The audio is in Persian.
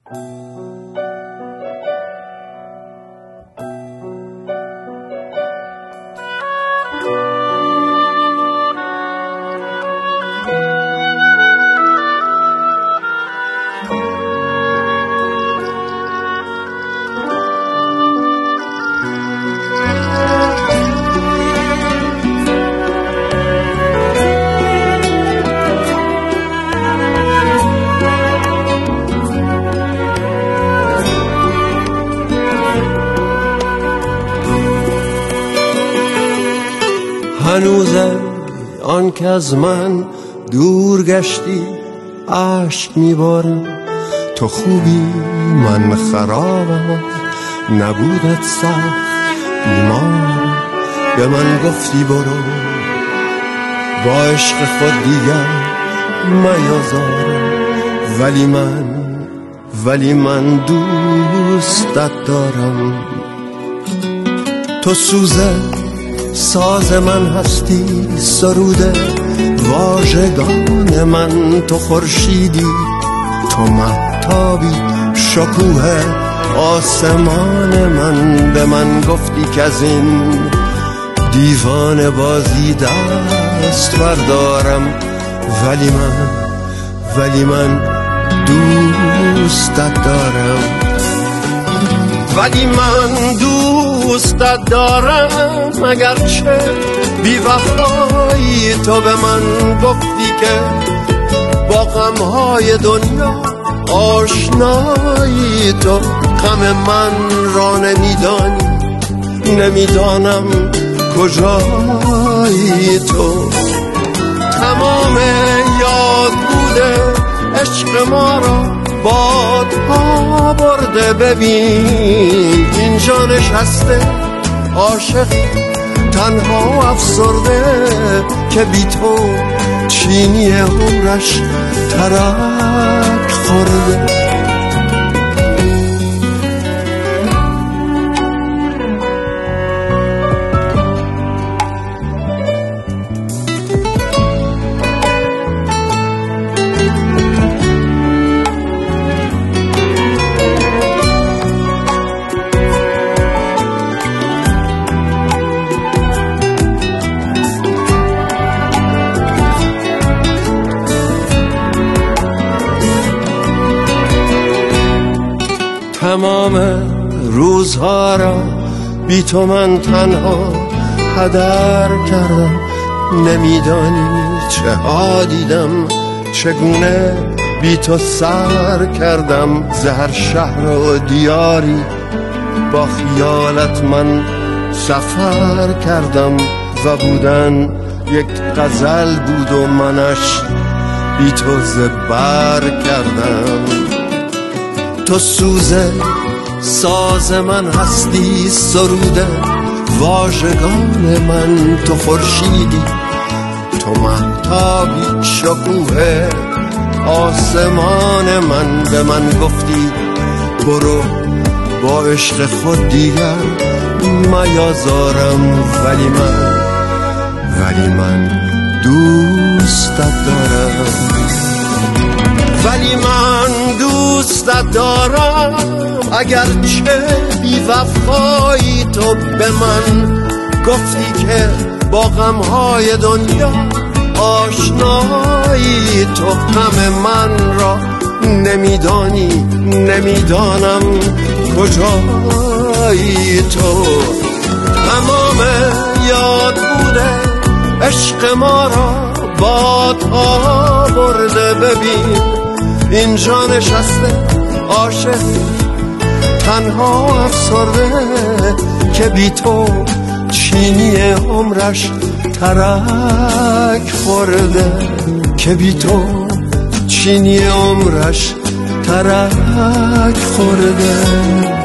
هنوزه آن که از من دور گشتی عشق میبارم، تو خوبی من خرابم، نبودت سخت بیمارم. به من گفتی برو با عشق خود دیگر میازارم، ولی من دوستت دارم. تو سوزه ساز من هستی، سروده واژگان من، تو خورشیدی، تو مهتابی، شکوه آسمان من. به من گفتی که از این دیوانه بازی دست بردارم، ولی من دوستت دارم، دوستت دارم. اگرچه بی وفایی تو به من گفتی که با غمهای دنیا آشنایی، تو غم من را نمیدانم کجایی. تو تمام یاد بوده عشق ما را بادها برده، ببین اینجا نشسته عاشق تنها افسرده، که بی تو چینی عمرش ترک خورده. تمام روزها را بی تو من تنها هدر کردم، نمیدانی چه ها دیدم، چگونه بی تو سر کردم. زهر شهر و دیاری با خیالت من سفر کردم، و بودن یک غزل بود و منش بی تو زبر کردم. تو سوزه ساز من هستی، سروده واژگان من، تو خورشیدی، تو مهتابی، شکوه آسمان من. به من گفتی برو با عشق خود دیگر میازارم، ولی من دوستت دارم، دوستت دارم. اگرچه بی وفایی تو به من گفتی که با غمهای دنیا آشنایی، تو غم من را نمیدانم کجایی. تو تمام یاد بوده عشق ما را بادها برده، ببین اینجا نشسته عاشق تنها افسرده، که بی تو چینی عمرش ترک خورده، که بی تو چینی عمرش ترک خورده.